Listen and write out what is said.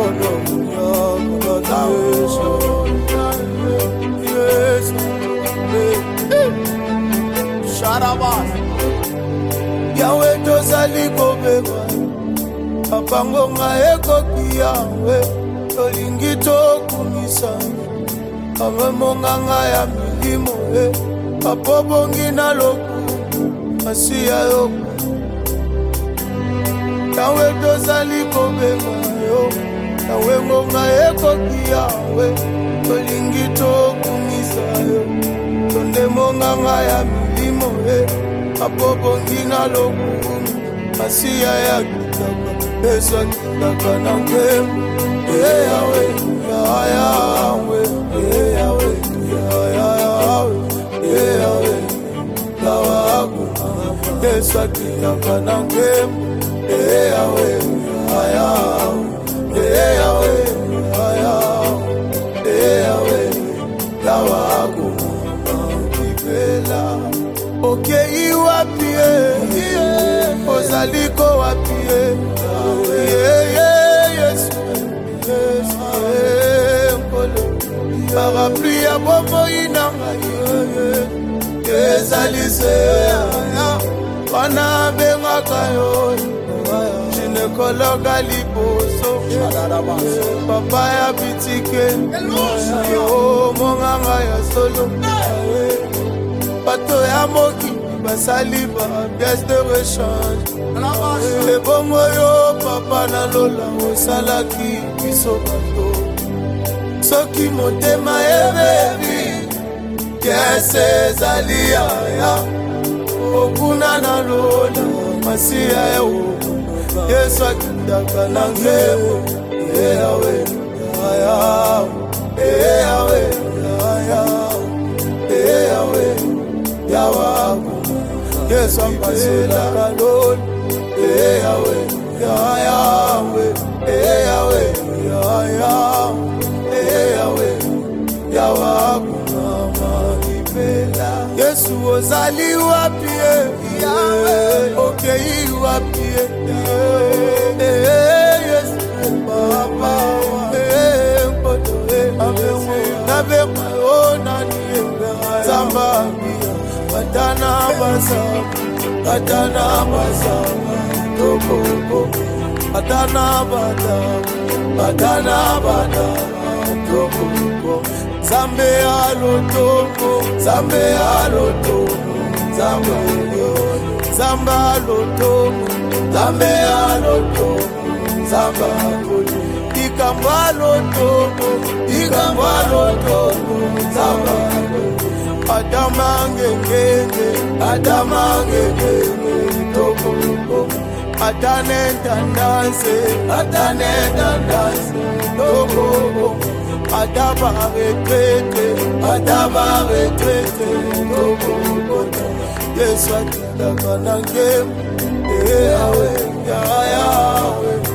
Yahweh tozali kobeba apango nga ekoki Yahweh tolingi tokumisa amemonganga ya milimo apobongi na loku asiya yo Yahweh tozali kobeba yo Yahweh ngonga ekoki Yahweh tolingi tokumisa yo tonde monganga ya milimo apobongi na loku asiya ya kitaka eswa kitaka na nkembo Yahweh Yahweh Yahweh Yahweh lawaku eswa kitaka na nkembo Yahweh Yahweh Yahweh lawaku kipela okei wapi ozaliko wapi Yesu nkolo parapluie ya bomoi na ngai ezali se wana bengaka yo ginekologa liboso papa ya bitike yo monganga ya solo bato ya moki basali ba pièce de rechange ebongo yo papa na lola osalaki biso bato soki motema ebebi pièce ezali yaya okuna na lola masiya yo Yesu akitaka na ngebo Yahweh Yahweh Yahweh Yawaku Yesu ampasela kaloni Yahweh Yahweh Yahweh Yahweh Yawaku mama ipela Yesu ozali wapi Yahweh okei wapi Yesu papa mpoto nabema onani zambia Atana basa toko Atana bada toko Zambe alotongo Zambe alotongo Zamba alotongo Zambe alotongo Zamba alotongo Ikamba alotongo Zamba Adamangenge toko Atane dandanse toko Adaba retrete toko Yesu akitaka na ngemu Yahweh